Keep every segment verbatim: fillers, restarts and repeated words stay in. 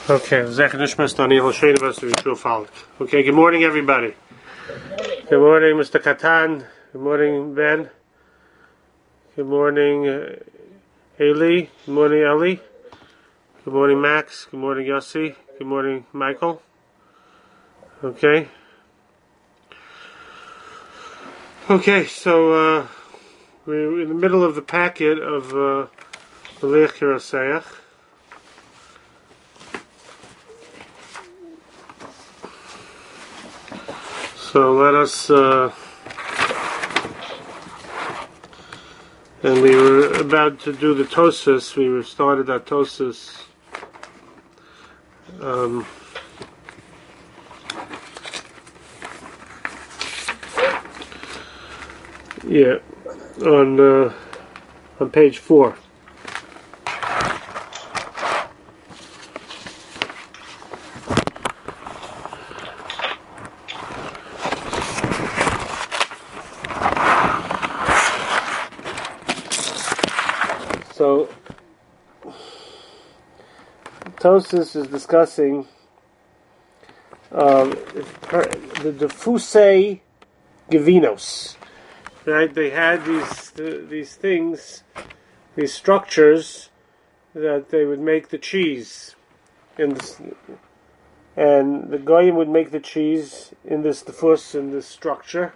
Okay, okay, good morning, everybody. Good morning, Mister Katan. Good morning, Ben. Good morning, uh, Haley. Good morning, Ellie. Good morning, Max. Good morning, Yossi. Good morning, Michael. Okay. Okay, so uh, we're in the middle of the packet of uh, B'liach Yiraseach. So let us, uh, and we were about to do the Tosas. We were started that Tosas. Um, yeah, on uh, on page four. So, Tosas is discussing um, the Defusei Gevinos. Right? They had these uh, these things, these structures that they would make the cheese in this, and the goyim would make the cheese in this defus, in this structure.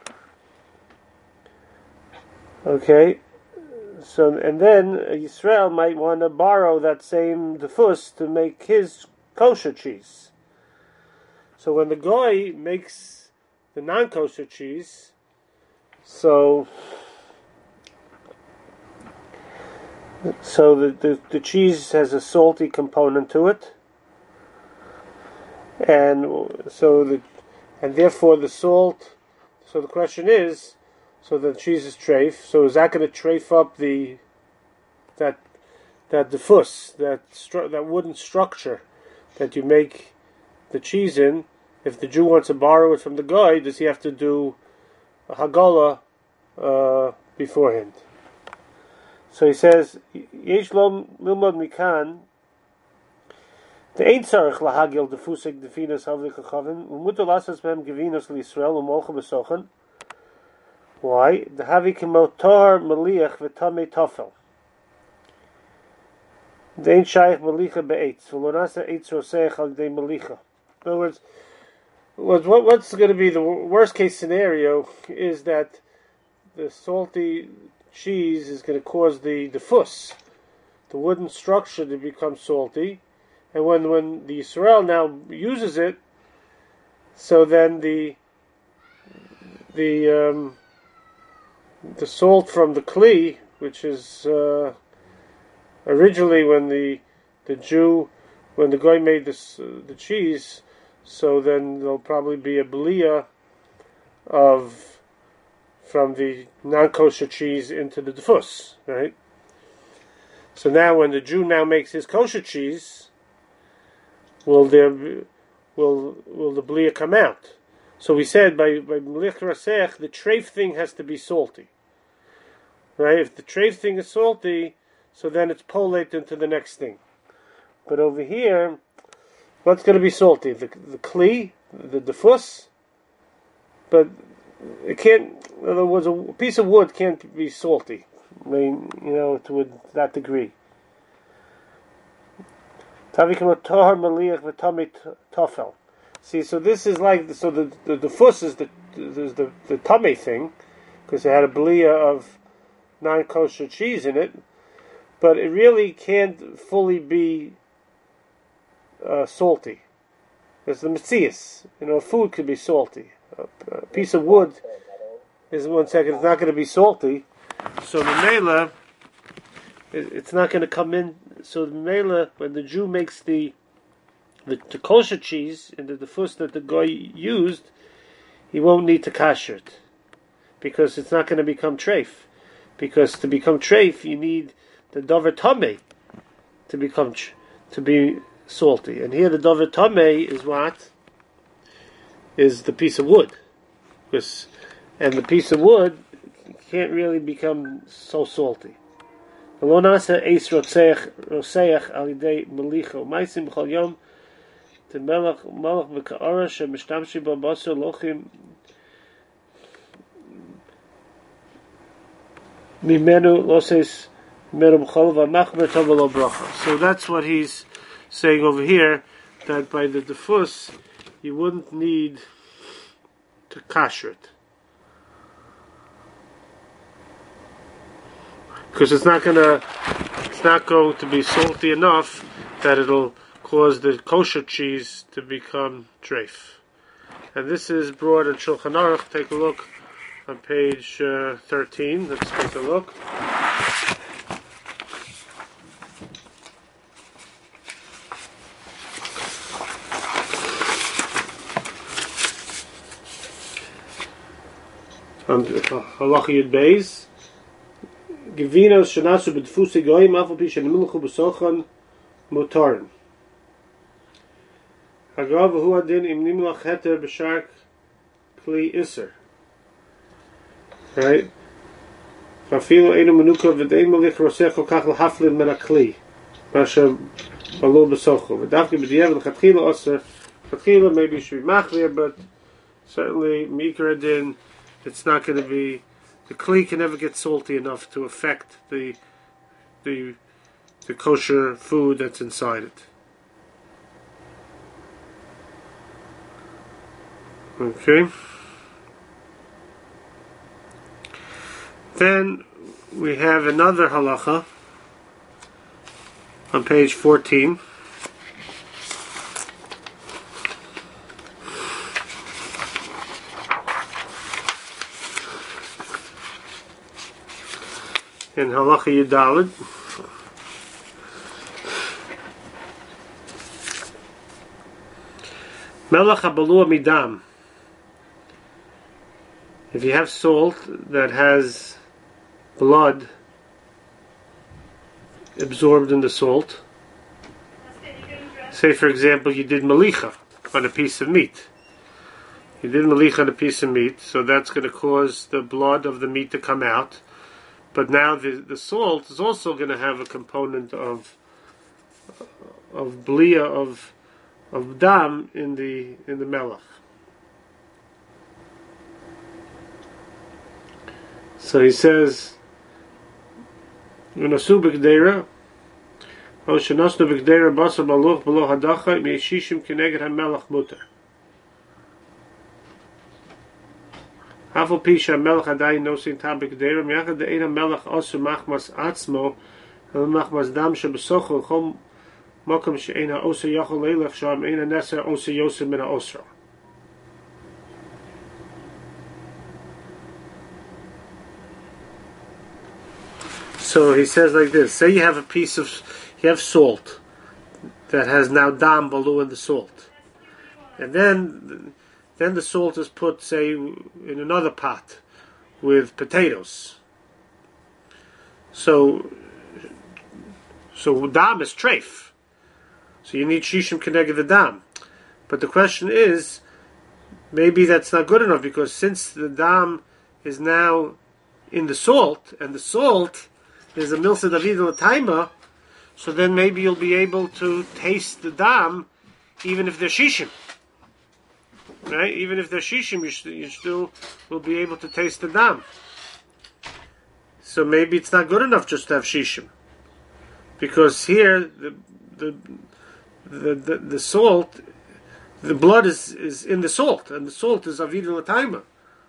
Okay. So, and then Yisrael might want to borrow that same defus to make his kosher cheese. So when the goy makes the non-kosher cheese, so so the, the the cheese has a salty component to it, and so the and therefore the salt. So the question is, so the cheese is treif. So is that going to treif up the that that defus, that stru- that wooden structure that you make the cheese in? If the Jew wants to borrow it from the guy, does he have to do a hagala uh, beforehand? So he says, Yesh lo milmod mikan. The ain't tzarich lahagil defusik definas havlik achavim umuto lasas mem gevinos liYisrael umolcha besochen. Why? The havi kemotar meliach v'tamei tafel. The ain't shaykh melicha be'etz v'lonasa eitz roseich al dei melicha. In other words, what what's going to be the worst case scenario is that the salty cheese is going to cause the defus, the wooden structure, to become salty. And when, when the Yisrael now uses it, so then the the um, the salt from the kli, which is uh, originally when the the Jew, when the guy made this uh, the cheese, so then there'll probably be a belia of from the non-kosher cheese into the defus, right? So now when the Jew now makes his kosher cheese, will there be, will will the blia come out? So we said by by B'liach Yiraseach, the treif thing has to be salty, right? If the treif thing is salty, so then it's polate into the next thing. But over here, what's going to be salty? The the kli, the defus, but it can't. In other words, a piece of wood can't be salty. I mean, you know, to that degree. See, so this is like so the the, the fuss is the the the, the tummy thing, because it had a belia of non-kosher cheese in it, but it really can't fully be uh, salty. It's the metzias. You know, food could be salty. A, a piece of wood is one second. It's not going to be salty, so the mela, it, it's not going to come in. So the mela, when the Jew makes the the, the kosher cheese in the defus that the guy used, he won't need to kasher it, because it's not going to become treif. Because to become treif, you need the dover tamei to become to be salty. And here the dover tamei is what? Is the piece of wood. Because, and the piece of wood can't really become so salty. ולא נעשה עץ רוצח על ידי מליחה. ומעשים בכל יום תמלך מלך בקערה שמשתמשים בו בשר לוחים ממנו לא סייס ממנו בכל והמחמר טוב ולא ברכה. So that's what he's saying over here, that by the defus you wouldn't need to kasher it. Because it's not gonna, it's not going to be salty enough that it'll cause the kosher cheese to become treif. And this is brought in Shulchan Aruch. Take a look on page uh, thirteen. Let's take a look. On Halacha Yud Beis. Gevinos shenasu b'dfusi goyim afal pi shenimilchu b'sochan motorin. Hagav v'hu adin im nimlach heter b'shark kli iser. Right? V'afilu einu menuka v'dein melich rosech kol kach l'haflin men ha-kli. Masha balu b'sochu. V'davki b'diyev l'chatchila oser. Chatchila maybe you should be machvir, but certainly mikra adin, it's not going to be. The kli can never get salty enough to affect the the the kosher food that's inside it. Okay. Then we have another halacha on page fourteen. In Halacha Yudalid, Melach habalua midam. If you have salt that has blood absorbed in the salt, say for example you did malicha on a piece of meat. You did malicha on a piece of meat, so that's going to cause the blood of the meat to come out. But now the, the salt is also going to have a component of of blia of of dam in the in the melach. So he says, "V'nasu b'gdeira, o shenasnu b'gdeira basar maluch below hadacha meishishim keneged hamelach muter." Afal pisha melech adayin nosin tabik deira miyachad de'ena melech osu machmas atzmo el machmas dam shebesocho chom mokum she'ena osu yachol leilech sham ena neser osu yosim mina osra. So he says like this: say you have a piece of, you have salt that has now dam below in the salt, and then. Then the salt is put, say, in another pot with potatoes. So, so dam is treif. So you need shishim keneged the dam. But the question is, maybe that's not good enough, because since the dam is now in the salt, and the salt is a milsa david l'taima, so then maybe you'll be able to taste the dam even if there's shishim. Right? Even if they're shishim, you, st- you still will be able to taste the dam. So maybe it's not good enough just to have shishim, because here the the the, the, the salt, the blood is, is in the salt, and the salt is avidu l'taima.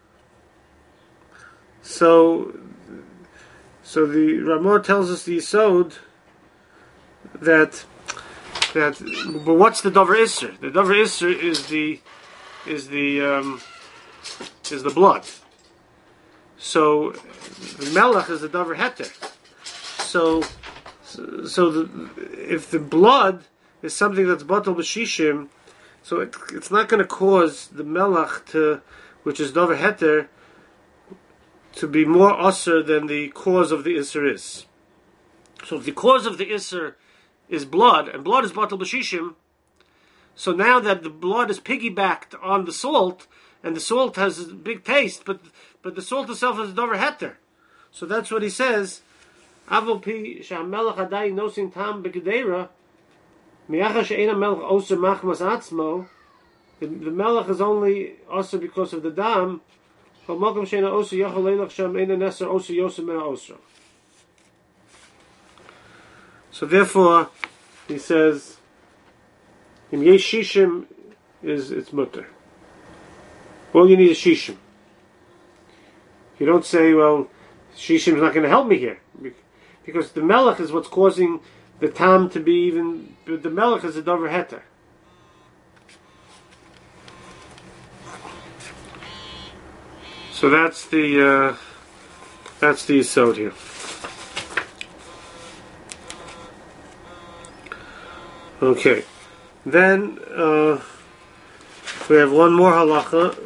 So, so the Ramor tells us the Yisod that that. But what's the davar isser? The davar isser is the is the um, is the blood. So the melech is the davar heter. So so the, if the blood is something that's batal b'shishim, so it, it's not going to cause the melech to, which is davar heter, to be more usher than the cause of the isser is. So if the cause of the isser is blood, and blood is batal b'shishim, so now that the blood is piggybacked on the salt, and the salt has a big taste, but but the salt itself is davar heter. So that's what he says, Avopi she'hamelech adayin nosin tam b'gedeira, mi'achar she'ein hamelech oser machmas atzmo, the, the melech is only oser because of the dam, but malkum she'ena oser yachol leilach shem eina neser oser yosem mena oser. So therefore, he says, Im yesh shishim is it's mutter. All you need is shishim. You don't say, well, shishim is not going to help me here, because the melech is what's causing the tam to be even. The melech is a dover heter. So that's the uh, that's the yisod here. Okay, then uh, we have one more halacha.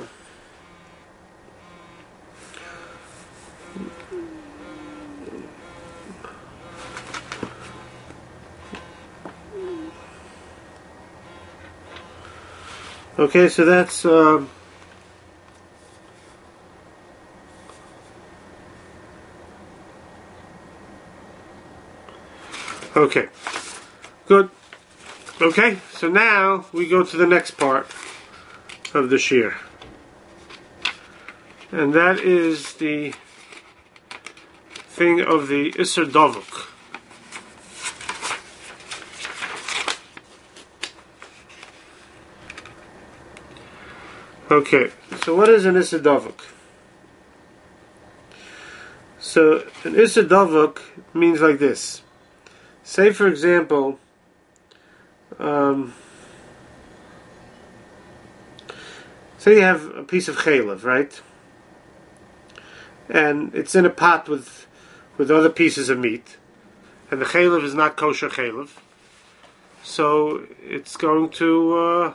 Okay, so that's uh, okay. Good. Okay, so now we go to the next part of the shir, and that is the thing of the Isser Dovuk. Okay, so what is an Isser Dovuk? So an Isser Dovuk means like this. Say, for example, Um, say you have a piece of chaylev, right? And it's in a pot with with other pieces of meat, and the chaylev is not kosher chaylev, so it's going to uh,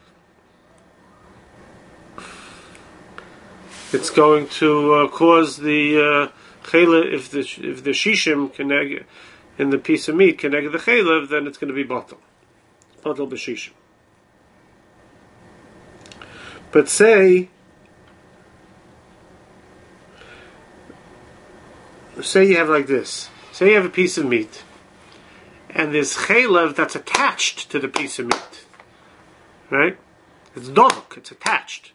it's going to uh, cause the uh, chaylev, if the if the shishim connect in the piece of meat connect the chaylev, then it's going to be bottle. But say, say you have like this. Say you have a piece of meat, and there's chaylev that's attached to the piece of meat, right? It's dovuk, it's attached,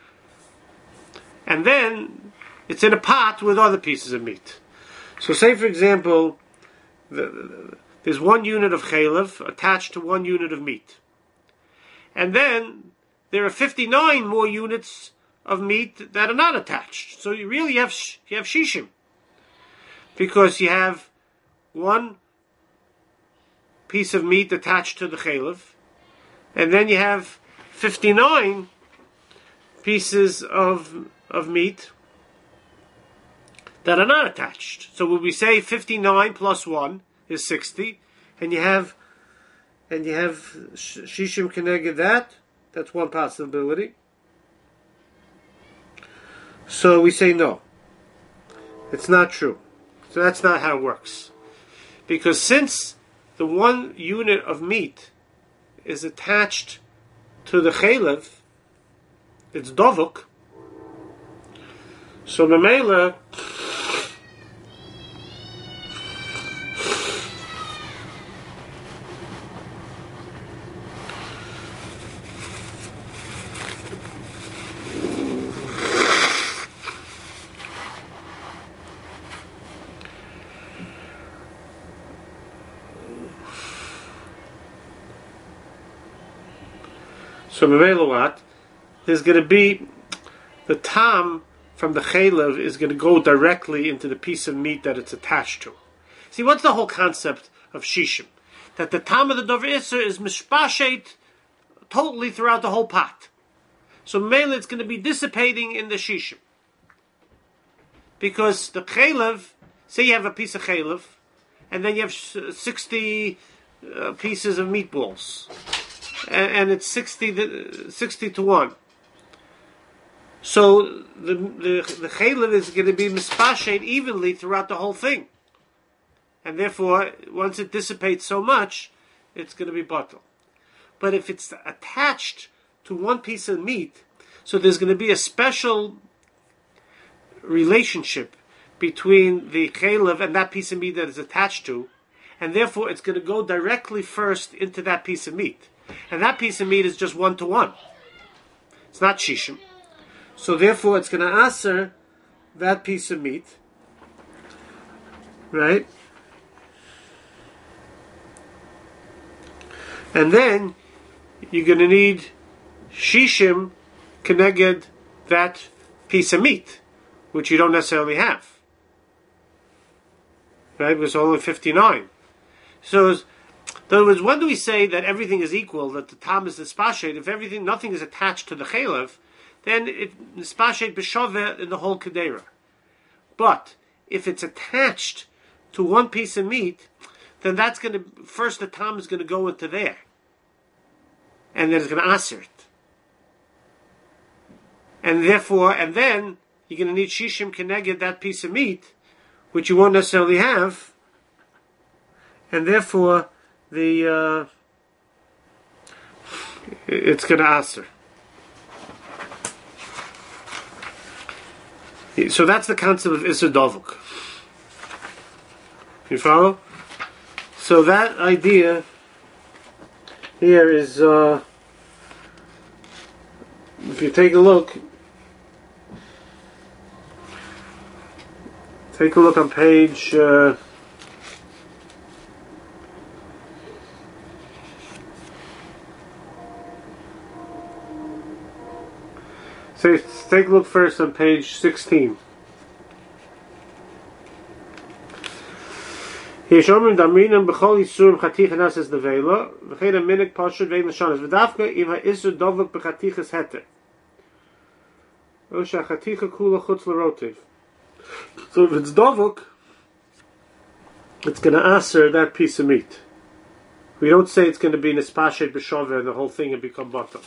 and then it's in a pot with other pieces of meat. So, say for example, the, the there's one unit of chaylev attached to one unit of meat. And then there are fifty-nine more units of meat that are not attached. So you really have you have shishim. Because you have one piece of meat attached to the chaylev, and then you have fifty-nine pieces of of meat that are not attached. So when we say fifty-nine plus one is sixty, and you have and you have shishim keneged that, that's one possibility. So we say no. It's not true. So that's not how it works. Because since the one unit of meat is attached to the chaylev, it's dovuk, so memela So memela what? There's going to be the tam from the chaylev is going to go directly into the piece of meat that it's attached to. See, what's the whole concept of shishim? That the tam of the dover isser is mishpashet totally throughout the whole pot. So memela it's going to be dissipating in the shishim. Because the chaylev, say you have a piece of chaylev, and then you have sixty uh, pieces of meatballs. And it's sixty to one. So the the the chaylev is going to be mispashed evenly throughout the whole thing, and therefore, once it dissipates so much, it's going to be bottle. But if it's attached to one piece of meat, so there's going to be a special relationship between the chaylev and that piece of meat that is attached to, and therefore it's going to go directly first into that piece of meat. And that piece of meat is just one to one. It's not shishim. So therefore it's going to aser that piece of meat, right? And then you're going to need shishim keneged that piece of meat, which you don't necessarily have. Right? It was only fifty-nine. So, in other words, when do we say that everything is equal, that the tam is nispashet? If everything, nothing is attached to the chaylev, then it nispashet b'shaveh in the whole kedera. But if it's attached to one piece of meat, then that's going to, first the tam is going to go into there. And then it's going to aser it. And therefore, and then you're going to need shishim keneged that piece of meat, which you won't necessarily have. And therefore, the uh, it's going to aser. So that's the concept of Isser Dovuk. You follow? So that idea here is, uh, if you take a look, take a look on page uh, so take a look first on page sixteen. Here shomrim damrinam b'chol yisurim chaticha nases nevela v'chein a minik pashut vein l'shanas v'davka im ha'isur dovuk b'chatichas heter o sha'chaticha kula chutz l'rotiv. So if it's dovuk, it's going to aser that piece of meat. We don't say it's going to be nispashet b'shaveh and the whole thing and become butter.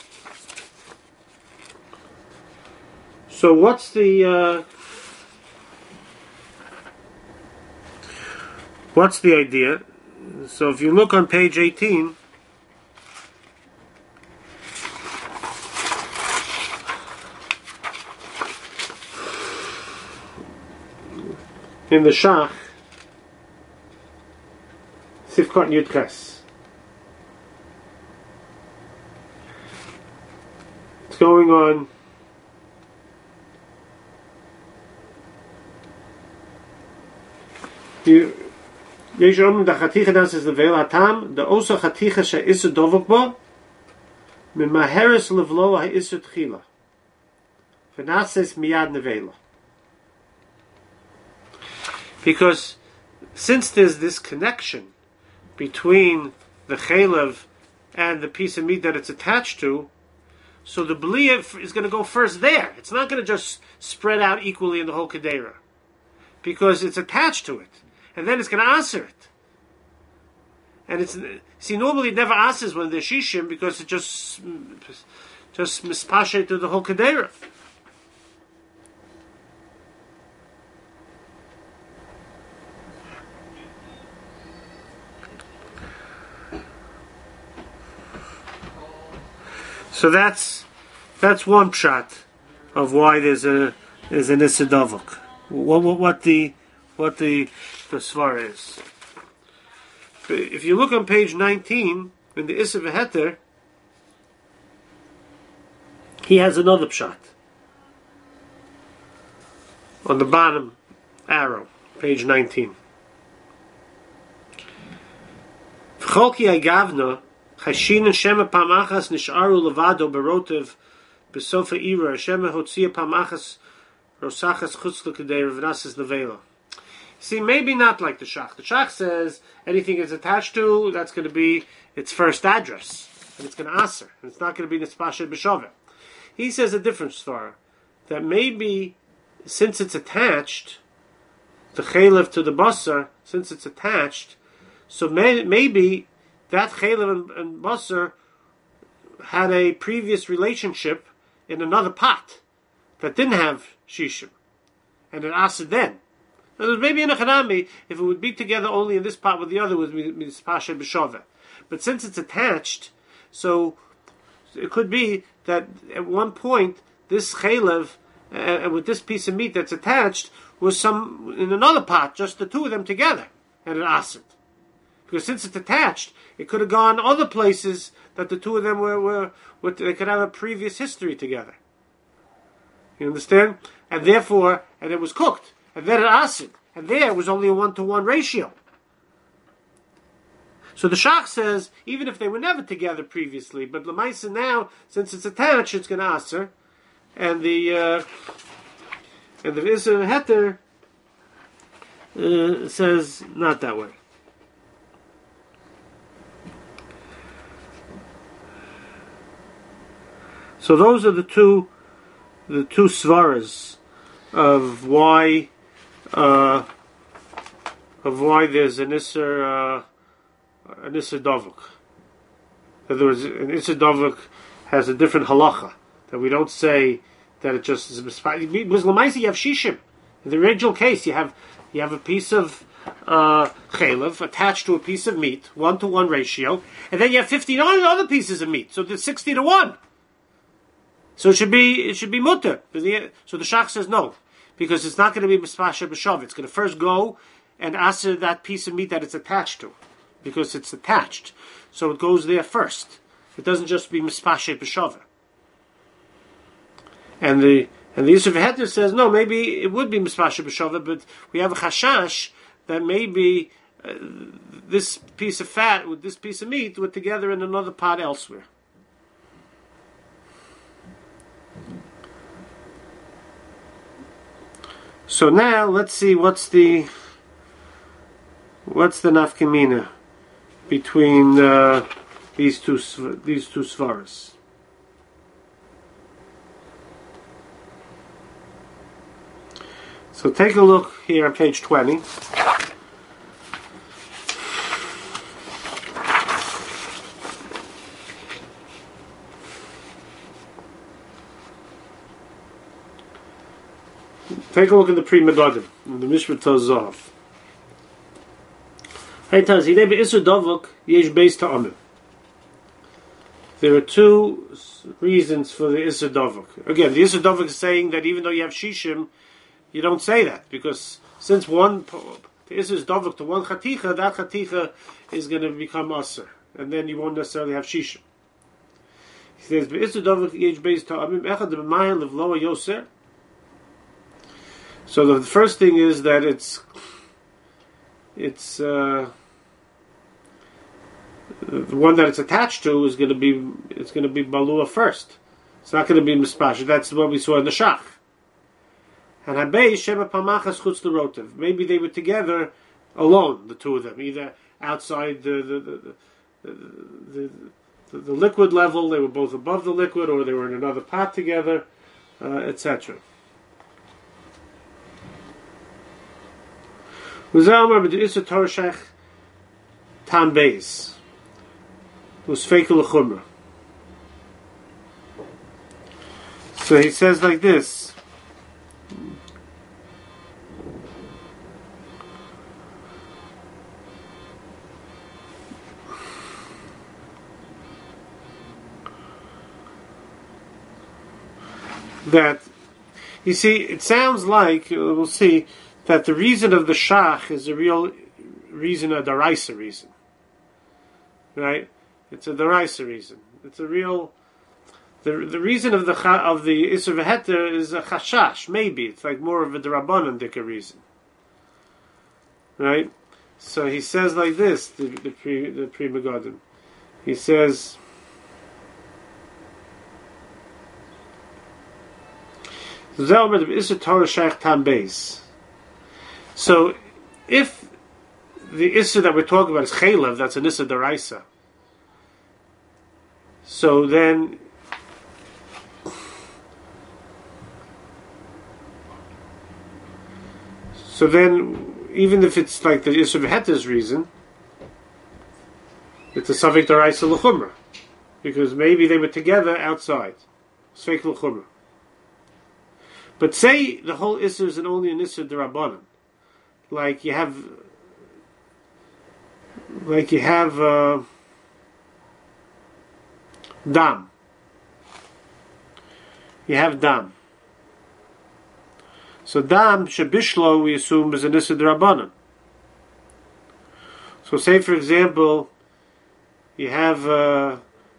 So what's the uh, what's the idea? So if you look on page eighteen, in the Shach, Sifkot Yud Ches. It's going on you Yeshom da chaticha das is the veil hatam the osa chaticha she isu dovuk bo min maheres levlo ha isu tchila v'nases miyad nevela. Because since there's this connection between the chaylev and the piece of meat that it's attached to, so the b'liya is going to go first there. It's not going to just spread out equally in the whole kedera, because it's attached to it, and then it's going to aser it. And it's see normally it never asers when there's shishim because it just just mispashet to the whole kedera. So that's that's one pshat of why there's a there's an Isser Dovuk. What, what what the what the the svar is. If you look on page nineteen in the Isser V'Heter, he has another pshat on the bottom arrow, page nineteen. V'cholki agavna. Chashin and Shema Pamachas Nisharu Levado Berotiv Besofa Ira Shema Hotzia Pamachas Rosachas Chutzla Kedei Ravnasas Nevela. See, maybe not like the Shach. The Shach says anything it's attached to, that's going to be its first address, and it's going to aser, and it's not going to be Nispashet B'Shaveh. He says a different svara, that maybe since it's attached, the chaylev to the basar, since it's attached, so may, maybe that chaylev and, and basar had a previous relationship in another pot that didn't have shishim, and it asked then. Now, maybe in a chanami, if it would be together only in this pot with the other, it would be mispashet b'shaveh. But since it's attached, so it could be that at one point this chaylev uh, with this piece of meat that's attached was some in another pot, just the two of them together, and it asked. Because since it's attached, it could have gone other places that the two of them were, were, were they could have a previous history together. You understand? And therefore, and it was cooked, and then it asked, and there was only a one-to-one ratio. So the Shach says, even if they were never together previously, but Lamaisa now, since it's attached, it's going to answer, and the uh, and the Isser Heter uh, says not that way. So those are the two, the two svaras of why, uh, of why there's an Isser. Uh, An Isser Dovuk. In other words, an Isser Dovuk has a different halacha, that we don't say that it just is mispa. Because Lamaisi you have shishim. In the original case, you have you have a piece of uh, chalev attached to a piece of meat, one to one ratio, and then you have fifty-nine other pieces of meat, so there's sixty to one. So it should be it should be mutter. So the Shach says no, because it's not going to be mispasha b'shav. It's going to first go and answer that piece of meat that it's attached to, because it's attached. So it goes there first. It doesn't just be mispashe b'shava. And the and the Yisuf Heter says, no, maybe it would be mispashe b'shava, but we have a chashash that maybe uh, this piece of fat with this piece of meat were together in another pot elsewhere. So now let's see what's the what's the nafkamina between uh, these two these two svaras. So take a look here on page twenty. Take a look at the Pri Megadim, the Mishra Tazov. There are two reasons for the Isser Dovuk. Again, the Isser Dovuk is saying that even though you have Shishim, you don't say that, because since one the Isser is Dovuk to one Chaticha, that Chaticha is going to become Aser, and then you won't necessarily have Shishim. He says, Isser Dovuk yesh beis ta'amim echad b'mayim levloa yoser. So the first thing is that it's it's uh, the one that it's attached to is going to be it's going to be balua first. It's not going to be mispash. That's what we saw in the shach. And habei sheba pamachas chutz l'rotev. Maybe they were together alone, the two of them, either outside the the the, the, the, the, the liquid level. They were both above the liquid, or they were in another pot together, uh, et cetera. So he says like this. That, you see, it sounds like, we'll see, that the reason of the shach is a real reason, a daraisa reason. Right? It's a daraisa reason. It's a real... The the reason of the of the Isser V'Heter is a chashash, maybe. It's like more of a D'Rabbanan dika reason. Right? So he says like this, the, the Pri the Pri Megadim. He says... So, if the Isser that we're talking about is Chalev, that's an Isser Daraisa. So then, so then, even if it's like the Isser V'Heter's reason, it's a Savik Daraisa L'Chumra, because maybe they were together outside. Savik L'Chumra. But say the whole Isser is only an Isser D'Rabbanan. Like you have, like you have uh, dam. You have dam. So dam shebishlo we assume is an issa d'Rabbanan. So say for example, you have uh,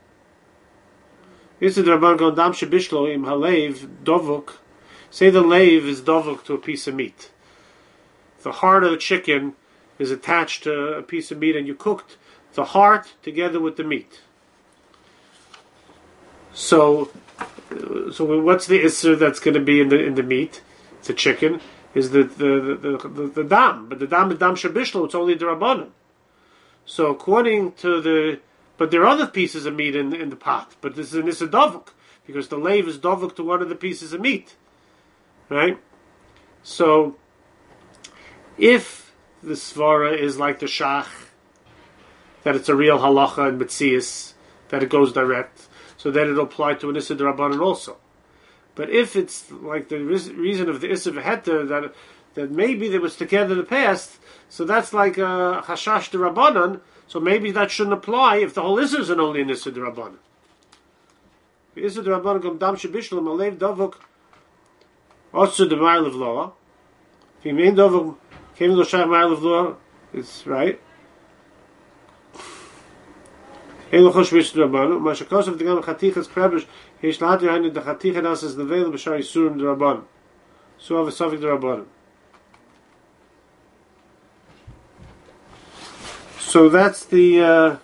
issa d'Rabbanan go dam shebishlo im halev dovuk. Say the lave is dovuk to a piece of meat. The heart of the chicken is attached to a piece of meat, and you cooked the heart together with the meat. So, so what's the issa that's going to be in the in the meat? The chicken is the the the, the, the, the dam, but the dam is dam shabishlo. It's only the rabbanon. So according to the, but there are other pieces of meat in in the pot. But this is an issa dovuk because the lave is dovuk to one of the pieces of meat, right? So if the svara is like the shach, that it's a real halacha and metzias, that it goes direct, so then it'll apply to an issa d'Rabbanan also. But if it's like the reason of the issa v'heter that that maybe they was together in the past, so that's like a hashash d'Rabbanan. So maybe that shouldn't apply if the whole issa is only an issa d'Rabbanan. The issa d'Rabbanan gam dam shebishlo malev davuk also the mile of law. If you mean davuk came to shach mile of law, it's right. Elo chosh vish d'Rabbanan. Mashakos of the gam chatichas krebish. So that's the uh,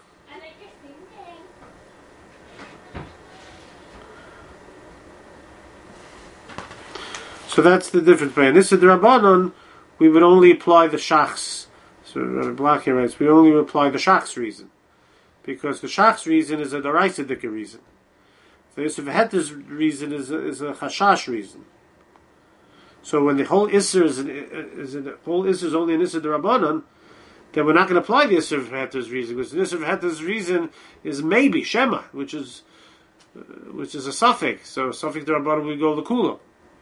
so that's the difference. By this Rabbanon, we would only apply the shachs. So Rabbi Black here writes, we only apply the shachs reason, because the shachs reason is a deraisidic reason. The Yisuf Heter's reason is a, is a chashash reason. So when the whole Isser is, an, is an, the whole Isser is only an Isser d'Rabbanan, then we're not going to apply the Yisuf Heter's reason, because the Yisuf Heter's reason is maybe Shema, which is uh, which is a suffix. So suffix d'Rabbanan we go the Kula.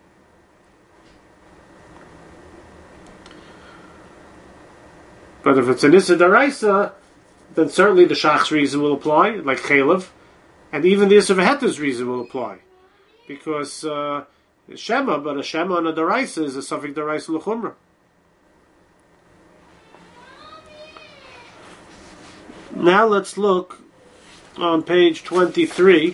But if it's an Isser d'Araisa, then certainly the Shach's reason will apply, like Chalev. And even the Yisuf Heter's reason will apply. Because uh, Shema, but a Shema on a Daraisa is a suffix Daraisa L'chumra. Now let's look on page twenty-three.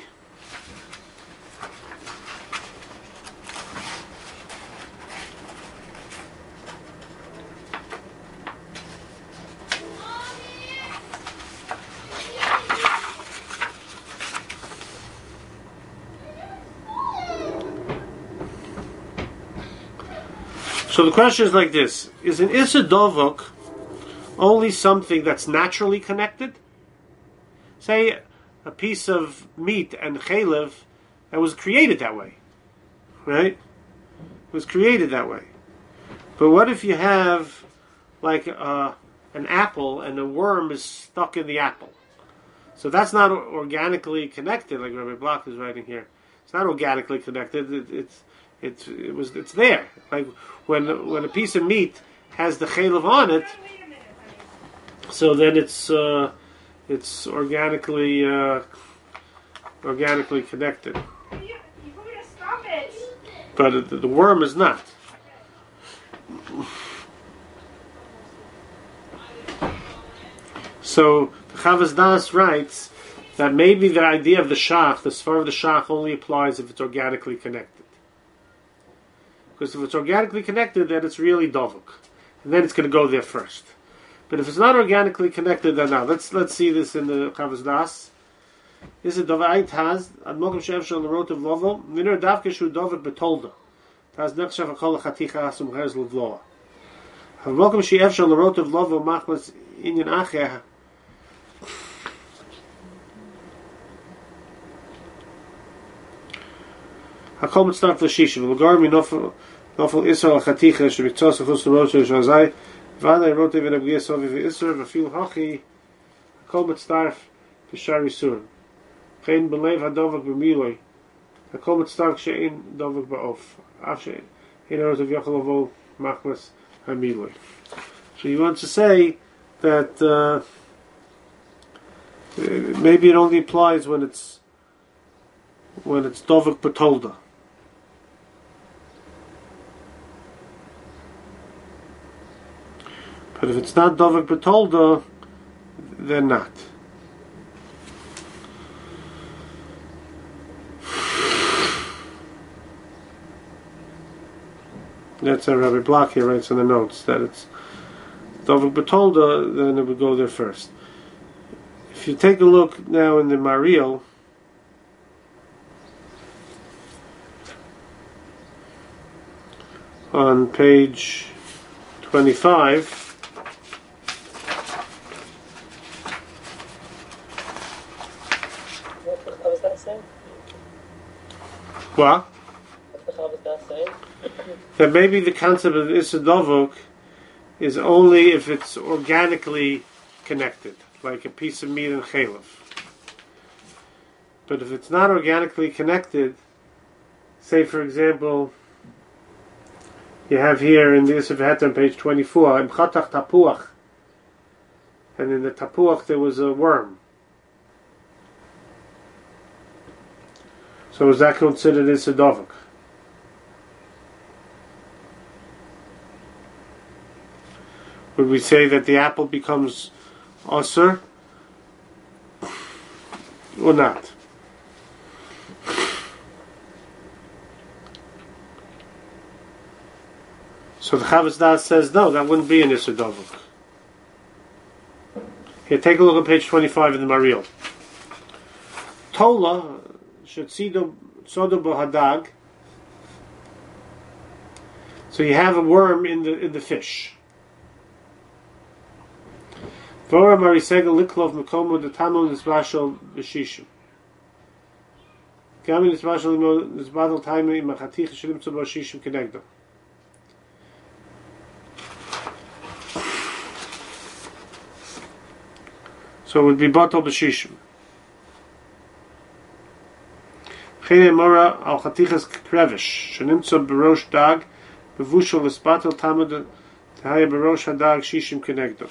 So the question is like this: is an Issa Dovuk only something that's naturally connected? Say a piece of meat and chalev that was created that way, right? It was created that way. But what if you have like uh, an apple and a worm is stuck in the apple? So that's not organically connected, like Rabbi Block is writing here. It's not organically connected. It, it's It's it was it's there. Like when when a piece of meat has the chalev on it, so then it's uh, it's organically uh, organically connected. You, you want me to stop it? But the, the worm is not. So Chavas Das writes that maybe the idea of the shach, the svar of the shach, only applies if it's organically connected. Because if it's organically connected, then it's really dovuk, and then it's going to go there first. But if it's not organically connected, then now let's let's see this in the Chavas Das. This is dovait has ad mokum she'ef shel l'rot of lovo miner davke shu dovuk betolda has nechshav akol chaticha asum cherz levloa. Ad mokum she'ef shel l'rot of lovo machmas inyan acher. Hakol mitzvah l'shisha v'logar minofel nofel Israel chaticha shemitzos achus l'rot shel shazai v'anay rote v'nabgiyah sovi v'Israel v'fil hachi hakol mitzvah v'shari sur chen b'lev hadovak b'miloi hakol mitzvah she'in dovak ba'of af she'in hein rot of yachol avol machmas hamiloi. So he wants to say that uh, maybe it only applies when it's when it's dovak betolda. But if it's not Dovek Betolda, then not. That's how Rabbi Block here writes in the notes, that it's Dovek Betolda, then it would go there first. If you take a look now in the Mariel, on page twenty-five, what was that saying? what? What the hell was that saying? That maybe the concept of Issa Dovok is only if it's organically connected, like a piece of meat and chalev. But if it's not organically connected, say for example, you have here in the Yosef Het on page twenty-four, Im Chatach Tapuach, and in the Tapuach there was a worm. So is that considered Issa Dovok? Would we say that the apple becomes osur or not? So the Chavos Das says no, that wouldn't be an Issa Dovuk. Here, take a look at page twenty-five in the Mariel. Tola shetzido sodo bohadag. So you have a worm in the in the fish. Vora marisega liklov mekomo detamo nisbashol b'shishim. Gami nisbashol nisbadol taimi machatich shilim tzo b'shishim kenegdo. So it would be batal b'shishim. Chene mora al chatichas krevish shenimtzo b'rosh dag bevushol nisbatal tamud tahaya b'rosh hadag shishim kenegdo.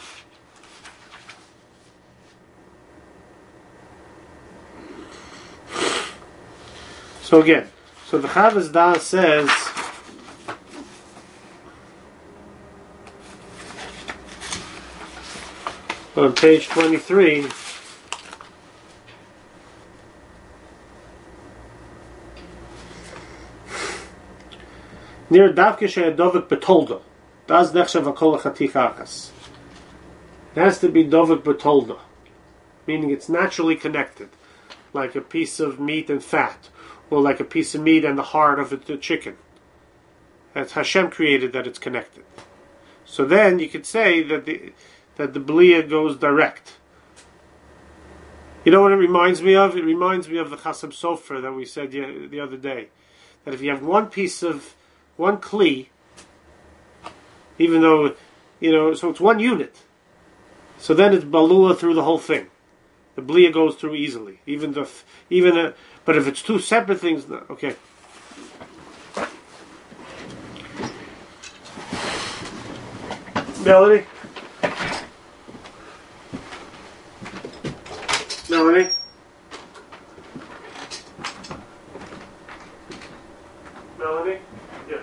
So again, so the Chavos Das says on page twenty-three, near Davke she'edovek betolda, das nechshav hakol chaticha achas. It has to be dovek betolda, meaning it's naturally connected, like a piece of meat and fat, or like a piece of meat and the heart of the chicken. That's Hashem created that it's connected. So then you could say that the that the Blia goes direct. You know what it reminds me of? It reminds me of the Chasam Sofer that we said the other day. That if you have one piece of, one kli, even though, you know, so it's one unit. So then it's balua through the whole thing. The Blia goes through easily. Even the, even a, but if it's two separate things, okay. Melody? Melody? Melody? Yeah.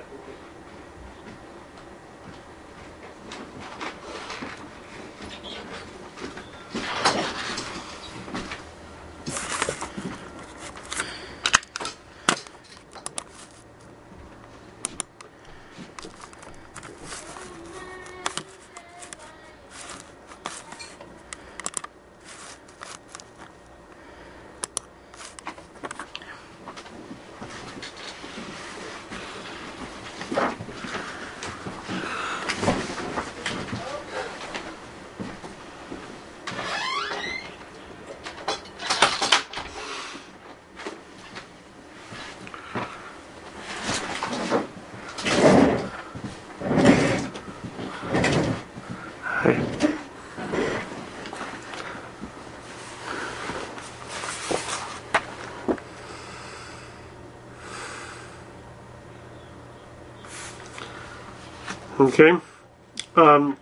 Okay. Um,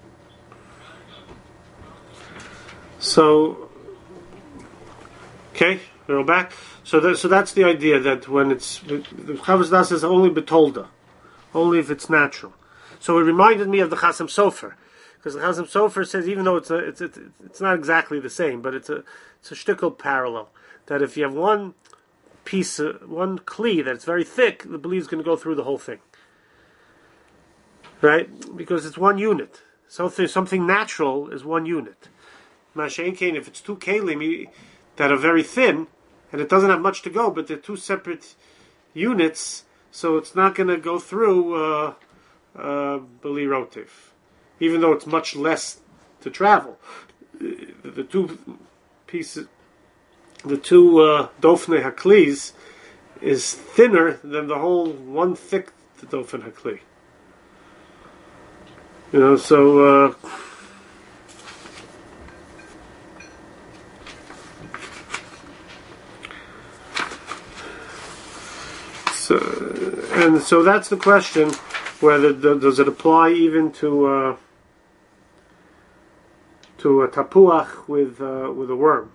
so, okay, we're back. So, that, so that's the idea that when it's the Chavos Das is only betolda, only if it's natural. So it reminded me of the Chasam Sofer, Because the Chazam Sofer says, even though it's a, it's it's it's not exactly the same, but it's a it's a shtickle parallel. That if you have one piece, uh, one kli that's very thick, the belief is going to go through the whole thing, right? Because it's one unit. Something something natural is one unit. Mashen Kain, if it's two kelim that are very thin and it doesn't have much to go, but they're two separate units, so it's not going to go through uh, uh, Beli Rotiv, even though it's much less to travel. The, the two pieces, the two uh, Dofne Haklis, is thinner than the whole one thick Dofne Hakli. You know, so. Uh, So, and so that's the question: whether does it apply even to uh, to a tapuach with uh, with a worm?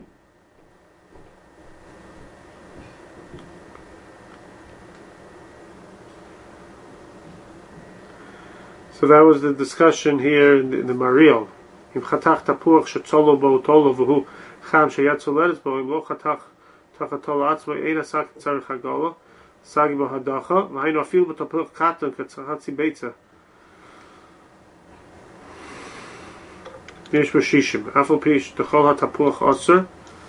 So that was the discussion here in the, in the Mariel. Im chatach tapuach shetzolo bo tolo v'hu cham sheyatzu leres bo im lo chatach tachatol atzmo ein asak tzarich hagolo. Sagi b'hadacha, v'hainu afil b'tapuch katan k'tzachatzi beitza. Yesh b'shishim. Afal pish t'chol ha'tapuch osir.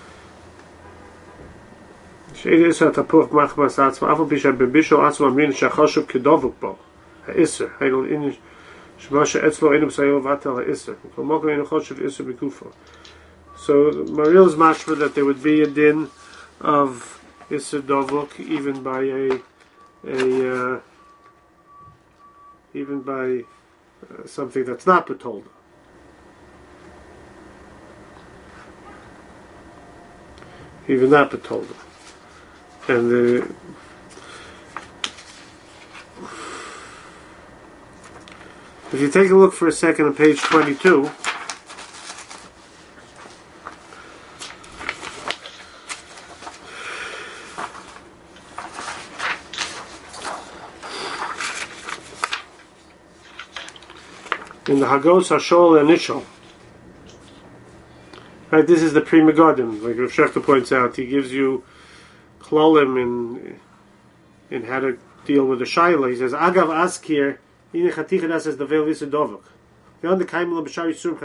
She'ed isa ha'tapuch machmas atzma. Afal pish ha'bebisho atzma amrin sha'chashuv k'dovuk bo. Ha'isr. Hainu in shema she'etzlo einu b'sayo v'atel ha'isr. K'ol mokum einu choshev isr b'gufo. So, Mariel is mashma that there would be a din of Isser Dovuk, even by a, a uh, even by uh, something that's not betolda. Even not betolda. And the if you take a look for a second on page twenty-two. In the Hagos Hashol and Ishol. Right, this is the Pri Megadim, like Rav Shechter points out. He gives you klolim in in how to deal with the Shaila. He says, Agav Askir, Ine Chaticha Das as the Veil Visa Dovuk. Beyond the Kaimel B'Shari Surim